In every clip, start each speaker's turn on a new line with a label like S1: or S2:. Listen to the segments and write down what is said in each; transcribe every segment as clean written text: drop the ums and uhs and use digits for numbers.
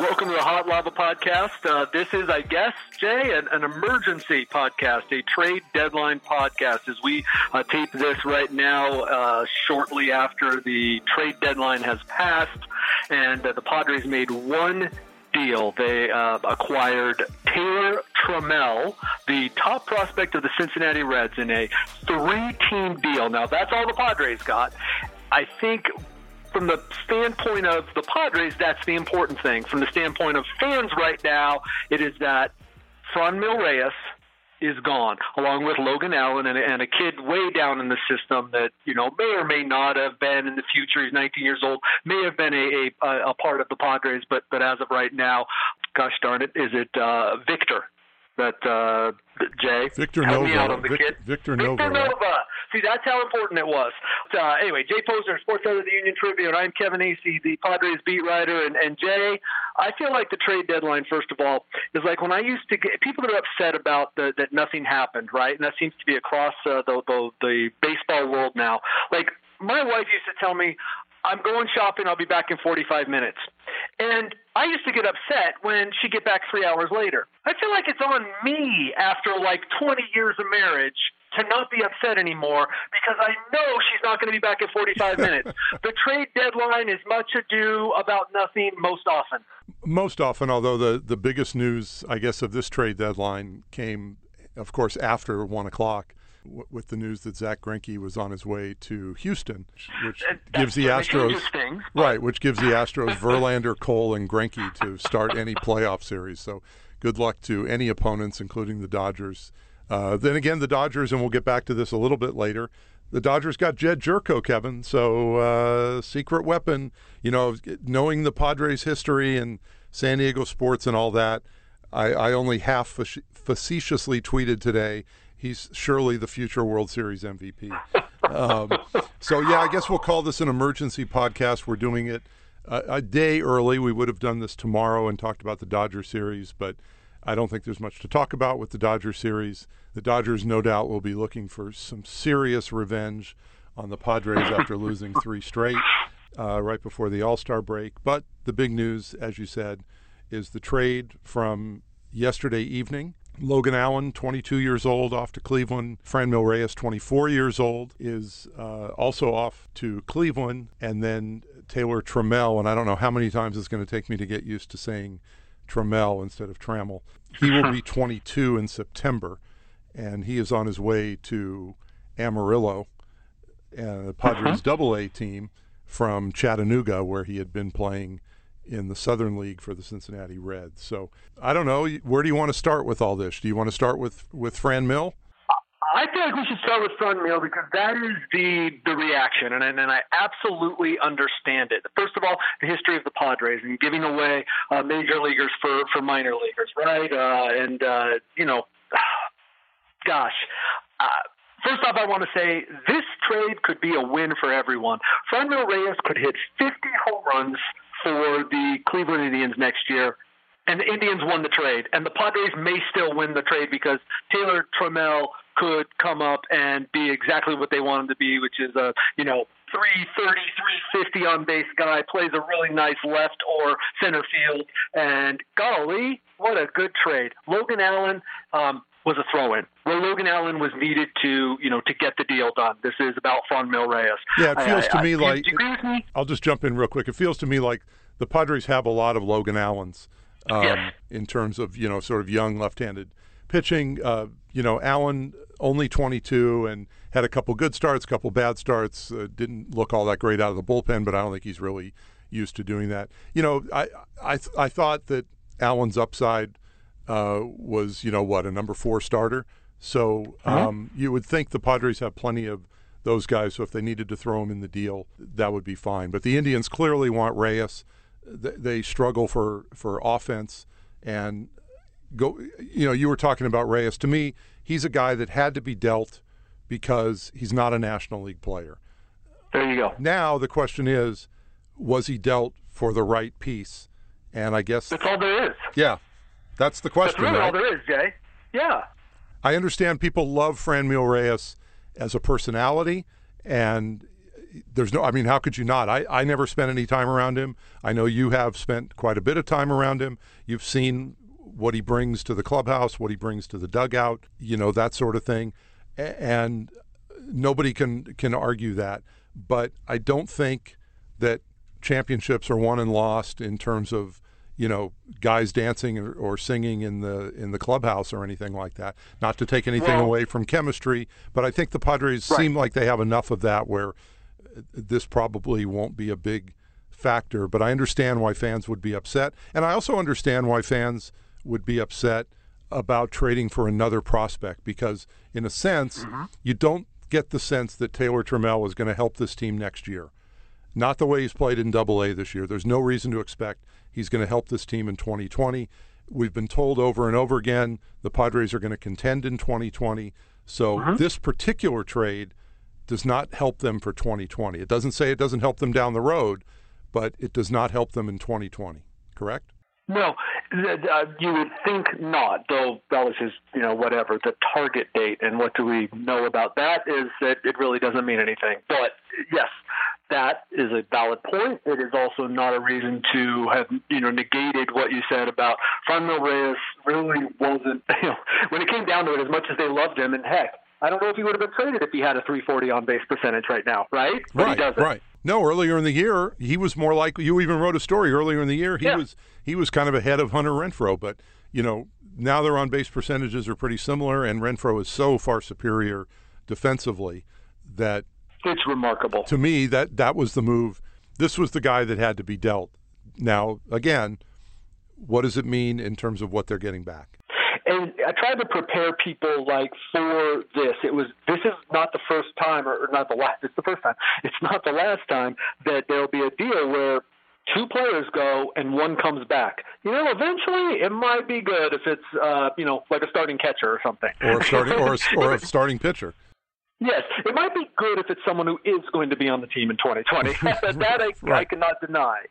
S1: Welcome to the Hot Lava Podcast. This is, I guess, Jay, an emergency podcast, a trade deadline podcast, as we tape this right now shortly after the trade deadline has passed, and the Padres made one deal. They acquired Taylor Trammell, the top prospect of the Cincinnati Reds, in a 3-team deal. Now, that's all the Padres got. I think from the standpoint of the Padres, that's the important thing. From the standpoint of fans right now, it is that Franmil Reyes is gone, along with Logan Allen and a kid way down in the system that, you know, may or may not have been in the future. He's 19 years old, may have been a part of the Padres, but as of right now, gosh darn it, is it Victor? That Jay,
S2: Victor
S1: help
S2: Nova.
S1: me out on the kid.
S2: Victor Nova.
S1: See, that's how important it was. Anyway, Jay Posner, Sports Editor of the Union Tribune. I'm Kevin Acee, the Padres beat writer. And Jay, I feel like the trade deadline, first of all, is like when I used to get people that are upset about that nothing happened, right? And that seems to be across the baseball world now. Like, my wife used to tell me, I'm going shopping, I'll be back in 45 minutes. And I used to get upset when she'd get back 3 hours later. I feel like it's on me after like 20 years of marriage to not be upset anymore because I know she's not going to be back in 45 minutes. The trade deadline is much ado about nothing most often.
S2: Most often, although the biggest news, I guess, of this trade deadline came, of course, after 1 o'clock. With the news that Zach Greinke was on his way to Houston, which gives the Astros which gives the Astros Verlander, Cole, and Greinke to start any playoff series. So good luck to any opponents, including the Dodgers. Then again, the Dodgers, and we'll get back to this a little bit later, the Dodgers got Jed Jerko, Kevin. So secret weapon, you know, knowing the Padres' history and San Diego sports and all that, I only half facetiously tweeted today, he's surely the future World Series MVP. So, yeah, I guess we'll call this an emergency podcast. We're doing it a day early. We would have done this tomorrow and talked about the Dodger series, but I don't think there's much to talk about with the Dodger series. The Dodgers, no doubt, will be looking for some serious revenge on the Padres after losing 3 straight right before the All-Star break. But the big news, as you said, is the trade from yesterday evening. Logan Allen, 22 years old, off to Cleveland. Franmil Reyes, 24 years old, is also off to Cleveland. And then Taylor Trammell, and I don't know how many times it's going to take me to get used to saying Trammell instead of Trammell. He will be 22 in September, and he is on his way to Amarillo, the Padres Double-A team from Chattanooga, where he had been playing in the Southern League for the Cincinnati Reds. So I don't know. Where do you want to start with all this? Do you want to start with Franmil?
S1: I feel like we should start with Franmil because that is the reaction, and I absolutely understand it. First of all, the history of the Padres and giving away major leaguers for minor leaguers, right? You know, gosh. First off, I want to say this trade could be a win for everyone. Franmil Reyes could hit 50 home runs for the Cleveland Indians next year, and the Indians won the trade. And the Padres may still win the trade because Taylor Trammell could come up and be exactly what they want him to be, which is a, 330, 350 on base guy, plays a really nice left or center field. And golly, what a good trade. Logan Allen was a throw-in. Well, Logan Allen was needed to get the deal done. This is about Franmil Reyes.
S2: Yeah, it feels to me like,
S1: do you agree with me?
S2: I'll just jump in real quick. It feels to me like the Padres have a lot of Logan Allens in terms of, sort of young left-handed pitching. Allen only 22 and had a couple good starts, couple bad starts. Didn't look all that great out of the bullpen, but I don't think he's really used to doing that. I thought that Allen's upside was, a number 4 starter. So you would think the Padres have plenty of those guys, so if they needed to throw him in the deal, that would be fine. But the Indians clearly want Reyes. They struggle for offense. And you were talking about Reyes. To me, he's a guy that had to be dealt because he's not a National League player.
S1: There you go.
S2: Now the question is, was he dealt for the right piece? And I guess
S1: that's all there is.
S2: Yeah, that's the question.
S1: That's really
S2: right?
S1: all there is, Jay. Yeah.
S2: I understand people love Franmil Reyes as a personality, and there's no, I mean, how could you not? I never spent any time around him. I know you have spent quite a bit of time around him. You've seen what he brings to the clubhouse, what he brings to the dugout, that sort of thing. And nobody can argue that. But I don't think that championships are won and lost in terms of, guys dancing or singing in the clubhouse or anything like that. Not to take anything away from chemistry, but I think the Padres seem like they have enough of that where this probably won't be a big factor. But I understand why fans would be upset. And I also understand why fans would be upset about trading for another prospect because, in a sense, you don't get the sense that Taylor Trammell is going to help this team next year. Not the way he's played in Double-A this year. There's no reason to expect he's going to help this team in 2020. We've been told over and over again the Padres are going to contend in 2020. So this particular trade does not help them for 2020. It doesn't say it doesn't help them down the road, but it does not help them in 2020. Correct?
S1: No, you would think not, though that was his, whatever, the target date. And what do we know about that is that it really doesn't mean anything. But, yes, that is a valid point. It is also not a reason to have, negated what you said about Franmil Reyes really wasn't, when it came down to it, as much as they loved him, and heck, I don't know if he would have been traded if he had a .340 on-base percentage right now, right? But he doesn't.
S2: Right. No, earlier in the year, he was more like, you even wrote a story earlier in the year, he was kind of ahead of Hunter Renfroe, but, now their on-base percentages are pretty similar, and Renfroe is so far superior defensively that
S1: it's remarkable.
S2: To me, that was the move. This was the guy that had to be dealt. Now, again, what does it mean in terms of what they're getting back?
S1: And I tried to prepare people for this. This is not the first time, or not the last. It's the first time. It's not the last time that there'll be a deal where two players go and one comes back. Eventually it might be good if it's like a starting catcher or something,
S2: or a starting pitcher.
S1: Yes, it might be good if it's someone who is going to be on the team in 2020. I cannot deny.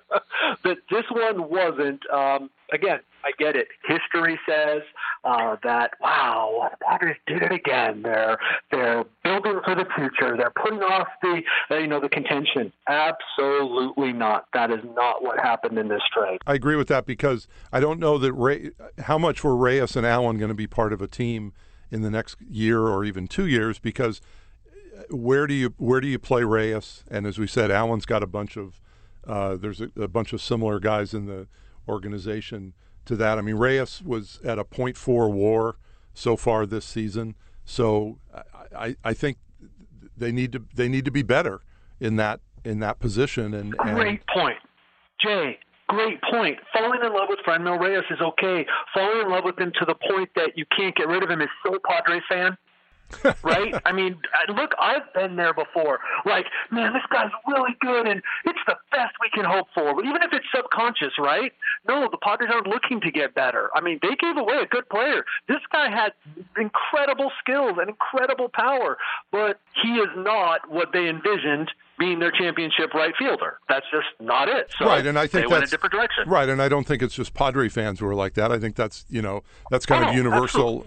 S1: But this one wasn't. Again, I get it. History says that, wow, the Padres did it again. They're building for the future. They're putting off the contention. Absolutely not. That is not what happened in this trade.
S2: I agree with that because I don't know that how much were Reyes and Allen going to be part of a team in the next year or even 2 years, because where do you play Reyes? And as we said, Allen's got a bunch of there's a bunch of similar guys in the organization to that. I mean, Reyes was at a .4 WAR so far this season, so I think they need to be better in that position. And
S1: great point, Jay. Great point. Falling in love with Franmil Reyes is okay. Falling in love with him to the point that you can't get rid of him is so Padres fan. Right? I mean, look, I've been there before. Like, man, this guy's really good, and it's the best we can hope for. But even if it's subconscious, right? No, the Padres aren't looking to get better. I mean, they gave away a good player. This guy had incredible skills and incredible power, but he is not what they envisioned being their championship right fielder. That's just not it. So
S2: right, and I think
S1: they went a different direction.
S2: Right, and I don't think it's just Padre fans who are like that. I think that's kind of universal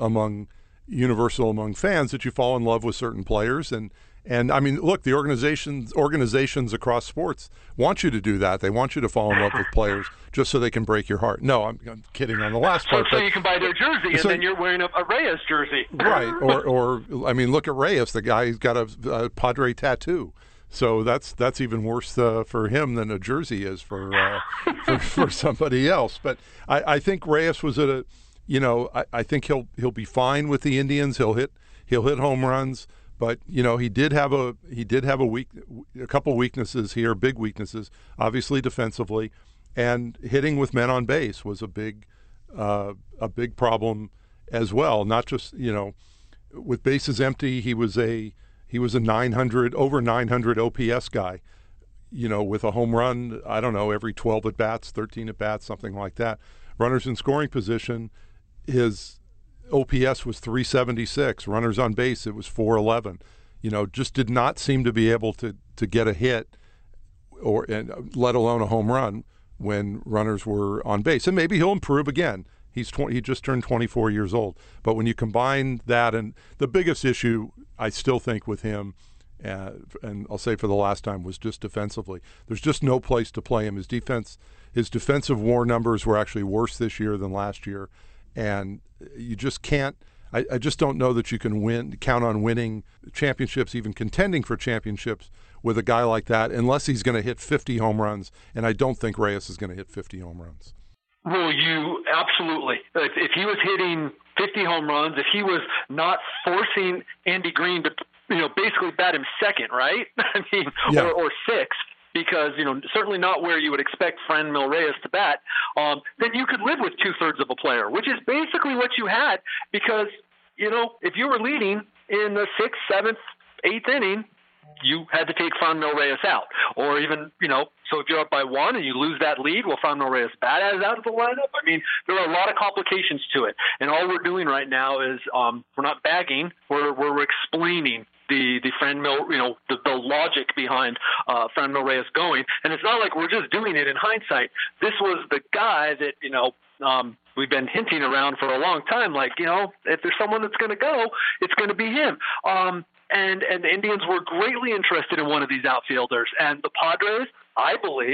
S2: among fans, that you fall in love with certain players. And I mean, look, the organizations across sports want you to do that. They want you to fall in love with players just so they can break your heart. No, I'm kidding on the last part.
S1: So you can buy their jersey, and then you're wearing a Reyes jersey.
S2: Right, or I mean, look at Reyes. The guy's got a Padre tattoo. So that's even worse for him than a jersey is for somebody else. But I think Reyes was I think he'll be fine with the Indians. He'll hit home runs, but he did have a couple weaknesses here, big weaknesses, obviously defensively, and hitting with men on base was a big problem as well. Not just with bases empty, he was a 900 over 900 OPS guy, with a home run, I don't know, every 12 at bats, 13 at bats, something like that. Runners in scoring position, his OPS was 376. Runners on base, it was 411. Just did not seem to be able to get a hit, and let alone a home run when runners were on base. And maybe he'll improve again. He just turned 24 years old. But when you combine that, and the biggest issue I still think with him, and I'll say for the last time, was just defensively. There's just no place to play him. His defensive WAR numbers were actually worse this year than last year, and you just can't. I just don't know that you can count on winning championships, even contending for championships, with a guy like that, unless he's going to hit 50 home runs, and I don't think Reyes is going to hit 50 home runs.
S1: Well, you absolutely. If he was hitting 50 home runs, if he was not forcing Andy Green to, basically bat him second, right? I mean,
S2: yeah.
S1: or sixth, because, certainly not where you would expect Franmil Reyes to bat, then you could live with 2/3 of a player, which is basically what you had, because, if you were leading in the 6th, 7th, 8th inning, you had to take Franmil Reyes out. Or even, so if you're up by 1 and you lose that lead, well, Franmil Reyes bat out of the lineup. I mean, there are a lot of complications to it. And all we're doing right now is we're not bagging, we're explaining the Franmil, the logic behind Franmil Reyes going. And it's not like we're just doing it in hindsight. This was the guy that, we've been hinting around for a long time, like, if there's someone that's going to go, it's going to be him. And the Indians were greatly interested in one of these outfielders. And the Padres, I believe,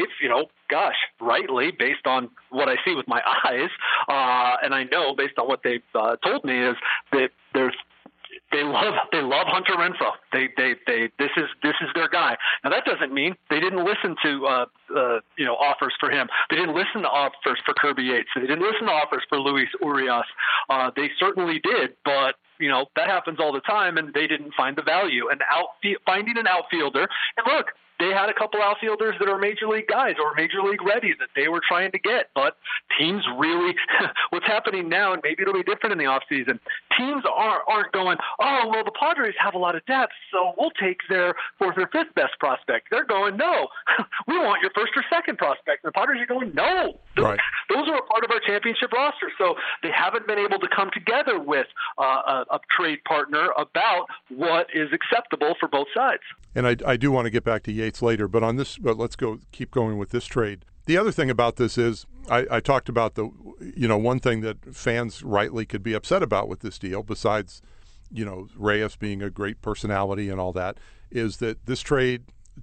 S1: rightly, based on what I see with my eyes, and I know based on what they've told me, is that they love Hunter Renfroe. This is their guy. Now that doesn't mean they didn't listen to offers for him. They didn't listen to offers for Kirby Yates. They didn't listen to offers for Luis Urias. They certainly did, but that happens all the time, and they didn't find the value. And finding an outfielder, and look, they had a couple outfielders that are major league guys or major league ready that they were trying to get, but teams really, what's happening now, and maybe it'll be different in the offseason, teams aren't going, oh, well, the Padres have a lot of depth, so we'll take their 4th or 5th best prospect. They're going, no, we want your 1st or 2nd prospect. And the Padres are going, no, those are a part of our championship roster. So they haven't been able to come together with a trade partner about what is acceptable for both sides.
S2: And I do want to get back to Yates later, but let's keep going with this trade. The other thing about this is I talked about one thing that fans rightly could be upset about with this deal, besides, Reyes being a great personality and all that, is that this trade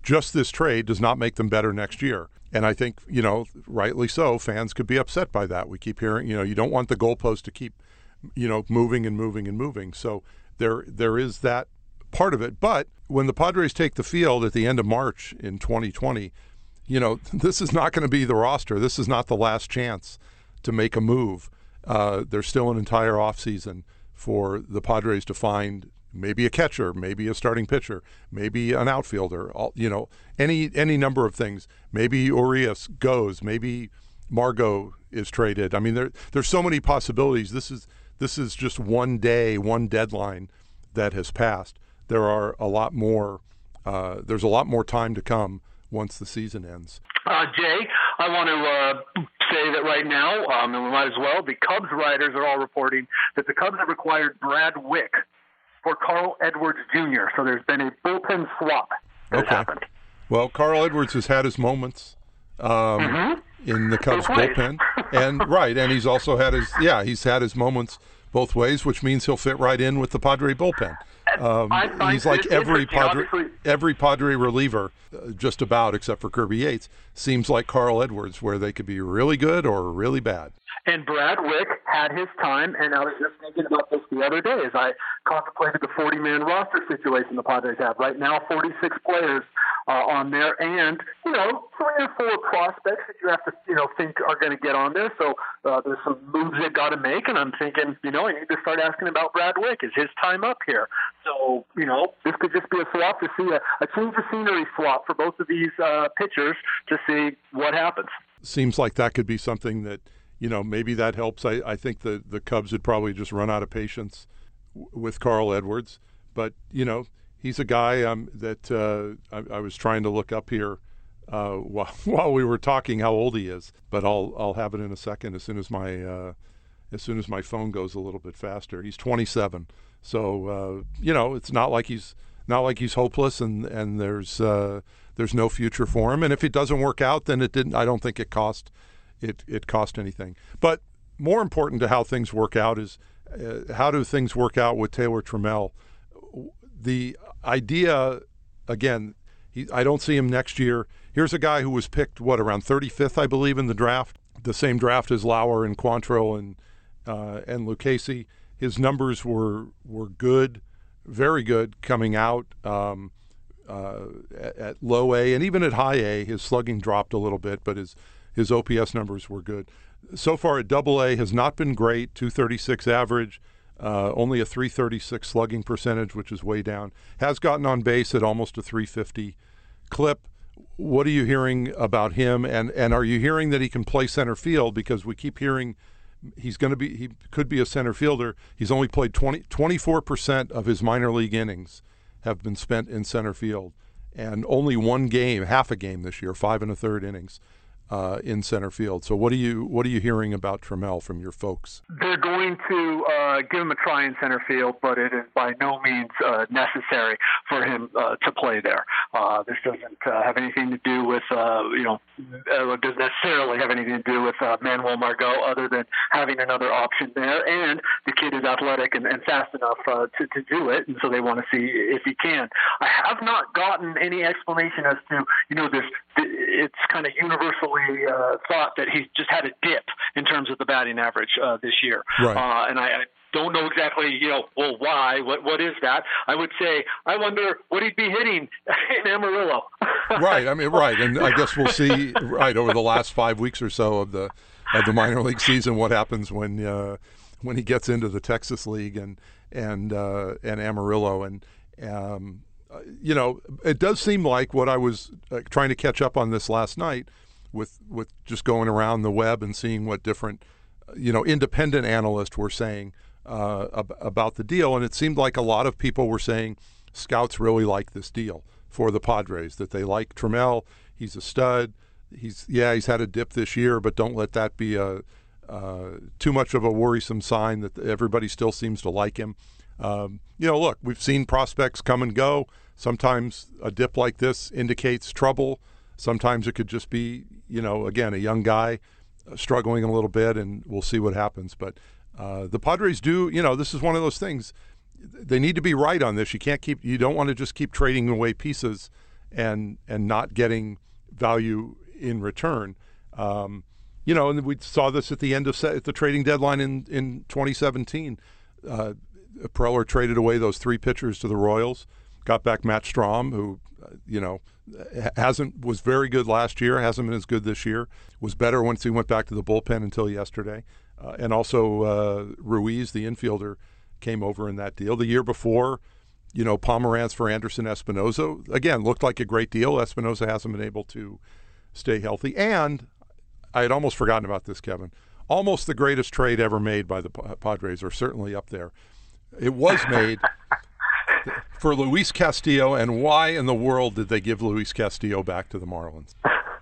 S2: does not make them better next year. And I think, rightly so, fans could be upset by that. We keep hearing, you don't want the goalpost to keep, moving and moving and moving. So there is that part of it. But when the Padres take the field at the end of March in 2020, this is not going to be the roster. This is not the last chance to make a move. There's still an entire offseason for the Padres to find maybe a catcher, maybe a starting pitcher, maybe an outfielder, any number of things. Maybe Urias goes, maybe Margot is traded. I mean, there's so many possibilities. This is just one deadline that has passed. There are a lot more. There's a lot more time to come once the season ends.
S1: Jay, I want to say that right now, and we might as well, the Cubs writers are all reporting that the Cubs have acquired Brad Wick for Carl Edwards Jr. So there's been a bullpen swap that has happened.
S2: Well, Carl Edwards has had his moments in the Cubs bullpen, and he's also had he's had his moments both ways, which means he'll fit right in with the Padre bullpen. He's like every Padre reliever, just about, except for Kirby Yates, seems like Carl Edwards, where they could be really good or really bad.
S1: And Brad Wick had his time, and I was just thinking about this the other day as I contemplated the 40-man roster situation the Padres have. Right now, 46 players on there, and, 3 or 4 prospects that you have to, think are going to get on there. So there's some moves they've got to make, and I'm thinking, I need to start asking about Brad Wick. Is his time up here? So, this could just be a swap to see a change of scenery swap for both of these pitchers to see what happens.
S2: Seems like that could be something that, maybe that helps. I think the Cubs would probably just run out of patience with Carl Edwards. But, he's a guy that I was trying to look up here while we were talking how old he is. But I'll have it in a second as soon as my phone goes a little bit faster. He's 27. So, it's not like he's hopeless and there's no future for him. And if it doesn't work out, then I don't think it cost anything. But more important to how things work out is how do things work out with Taylor Trammell? The idea again, I don't see him next year. Here's a guy who was picked, around 35th, I believe, in the draft, the same draft as Lauer and Quantrill and Lucchesi. His numbers were good, very good coming out at low A, and even at high A, his slugging dropped a little bit, but his OPS numbers were good. So far at Double A has not been great, 236 average, only a 336 slugging percentage, which is way down. Has gotten on base at almost a 350 clip. What are you hearing about him? And are you hearing that he can play center field? Because we keep hearing he could be a center fielder. He's only played 24% of his minor league innings have been spent in center field, and only one game, half a game this year, 5 1/3 innings in center field. So what are you hearing about Trammell from your folks?
S1: They're going to give him a try in center field, but it is by no means necessary for him to play there. This doesn't have anything to do with doesn't necessarily have anything to do with Manuel Margot, other than having another option there. And the kid is athletic and fast enough to do it, and so they want to see if he can. I have not gotten any explanation as to this. It's kind of universally thought that he's just had a dip in terms of the batting average this year.
S2: Right.
S1: And I don't know exactly, why, what is that? I would say, I wonder what he'd be hitting in Amarillo.
S2: Right. I mean, right. And I guess we'll see, right, over the last 5 weeks or so of the minor league season, what happens when he gets into the Texas League and Amarillo. And, it does seem like what I was trying to catch up on this last night with just going around the web and seeing what different, independent analysts were saying about the deal. And it seemed like a lot of people were saying scouts really like this deal for the Padres, that they like Trammell. He's a stud. He's had a dip this year, but don't let that be too much of a worrisome sign that everybody still seems to like him. Look, we've seen prospects come and go. Sometimes a dip like this indicates trouble. Sometimes it could just be, again, a young guy struggling a little bit, and we'll see what happens. But the Padres do, this is one of those things. They need to be right on this. You don't want to just keep trading away pieces and not getting value in return. And we saw this at the end of the trading deadline in 2017. Preller traded away those 3 pitchers to the Royals, got back Matt Strahm, who, was very good last year, hasn't been as good this year, was better once he went back to the bullpen until yesterday. And also Ruiz, the infielder, came over in that deal. The year before, Pomeranz for Anderson Espinoza, again, looked like a great deal. Espinoza hasn't been able to stay healthy. And I had almost forgotten about this, Kevin. Almost the greatest trade ever made by the Padres, or certainly up there. It was made for Luis Castillo, and why in the world did they give Luis Castillo back to the Marlins?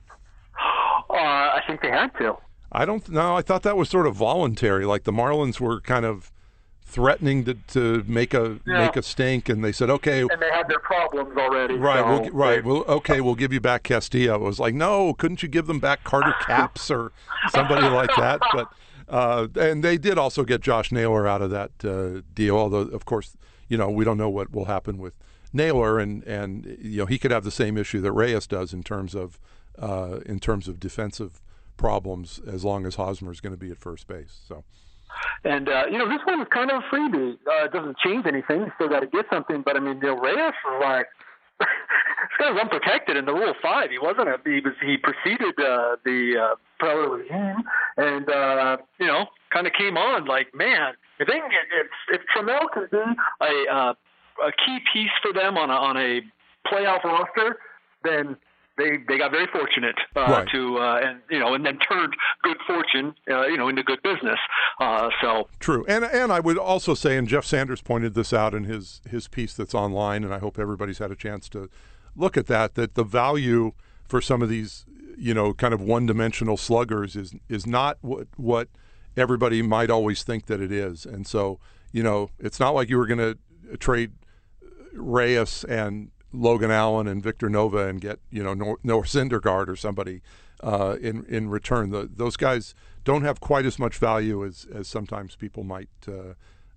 S1: I think they had to.
S2: I don't know. I thought that was sort of voluntary, like the Marlins were kind of threatening to make a stink, and they said, okay.
S1: And they had their problems already.
S2: Right, so we'll give you back Castillo. It was like, no, couldn't you give them back Carter Capps or somebody like that? But and they did also get Josh Naylor out of that deal, although, of course, we don't know what will happen with Naylor, and he could have the same issue that Reyes does in terms of defensive problems, as long as Hosmer's going to be at first base. So.
S1: And, this one is kind of a freebie. It doesn't change anything. You still got to get something. But, Reyes was like, this guy was unprotected in the Rule 5. He wasn't he preceded the Preller regime and, kind of came on like, man, if they can if Trammell can be a key piece for them on a playoff roster, then they got very fortunate
S2: right.
S1: and then turned good fortune into good business. So
S2: true, and I would also say, and Jeff Sanders pointed this out in his piece that's online, and I hope everybody's had a chance to look at that the value for some of these kind of one-dimensional sluggers is not what everybody might always think that it is, and so it's not like you were going to trade Reyes and Logan Allen and Victor Nova and get Noah Syndergaard or somebody in return. Those guys don't have quite as much value as sometimes people might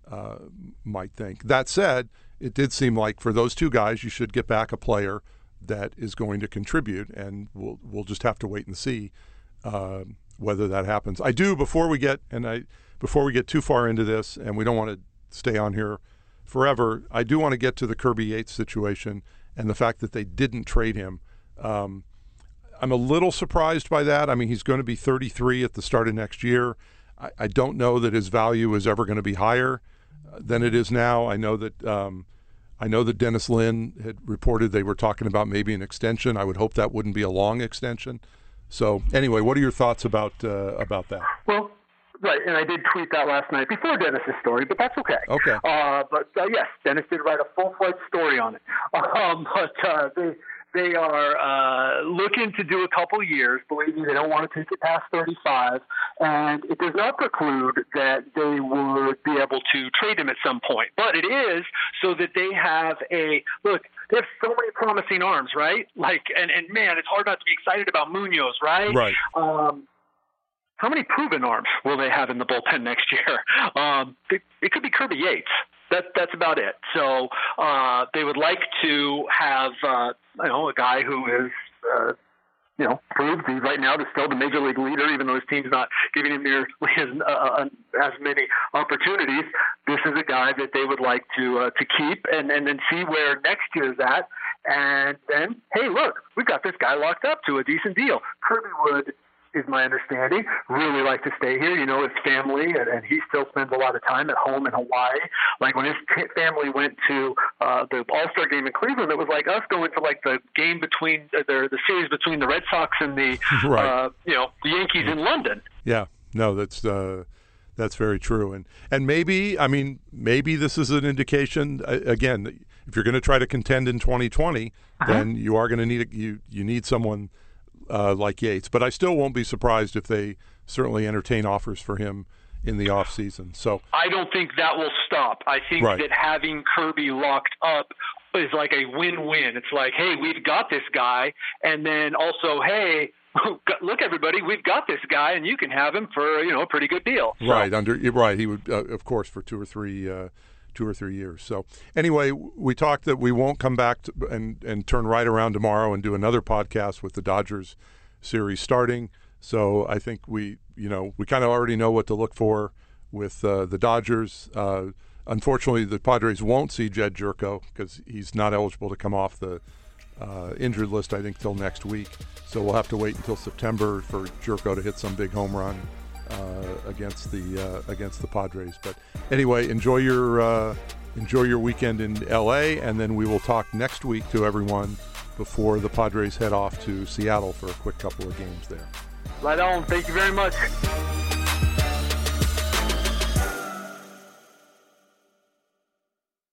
S2: might think. That said, it did seem like for those two guys, you should get back a player that is going to contribute, and we'll just have to wait and see whether that happens. I do before we get too far into this, and we don't want to stay on here forever. I do want to get to the Kirby Yates situation and the fact that they didn't trade him. I'm a little surprised by that. I mean, he's going to be 33 at the start of next year. I don't know that his value is ever going to be higher than it is now. I know that Dennis Lin had reported they were talking about maybe an extension. I would hope that wouldn't be a long extension. So anyway, what are your thoughts about that?
S1: Well, right, and I did tweet that last night before Dennis's story, but that's okay.
S2: Okay.
S1: But yes, Dennis did write a full-fledged story on it. They are looking to do a couple years. Believe me, they don't want to take it past 35. And it does not preclude that they would be able to trade him at some point. But it is so that they have they have so many promising arms, right? And man, it's hard not to be excited about Munoz, right?
S2: Right.
S1: How many proven arms will they have in the bullpen next year? It could be Kirby Yates. That's about it. So they would like to have a guy who is proved he's right now still the major league leader, even though his team's not giving him nearly as many opportunities. This is a guy that they would like to keep and then see where next year's at. And then, hey, look, we've got this guy locked up to a decent deal. Kirby would, is my understanding, really like to stay here. You know, his family, and he still spends a lot of time at home in Hawaii. Like when his family went to the All-Star game in Cleveland, it was like us going to like the game between the series between the Red Sox and the
S2: right.
S1: The Yankees in London.
S2: Yeah, no, that's very true. And maybe this is an indication again. If you're going to try to contend in 2020, then you are going to need you need someone like Yates. But I still won't be surprised if they certainly entertain offers for him in the off season. So
S1: I don't think that will stop. I think that having Kirby locked up is like a win-win. It's like, hey, we've got this guy, and then also, hey, look, everybody, we've got this guy, and you can have him for a pretty good deal. So.
S2: Right. He would, of course, for 2 or 3 years. So anyway, we talked that we won't come back and turn right around tomorrow and do another podcast with the Dodgers series starting. So I think we kind of already know what to look for with the Dodgers. Unfortunately, the Padres won't see Jed Jerko because he's not eligible to come off the injured list, I think, till next week. So we'll have to wait until September for Jerko to hit some big home run against the Padres. But anyway, enjoy your weekend in LA, and then we will talk next week to everyone before the Padres head off to Seattle for a quick couple of games there.
S1: Right on. Thank you very much.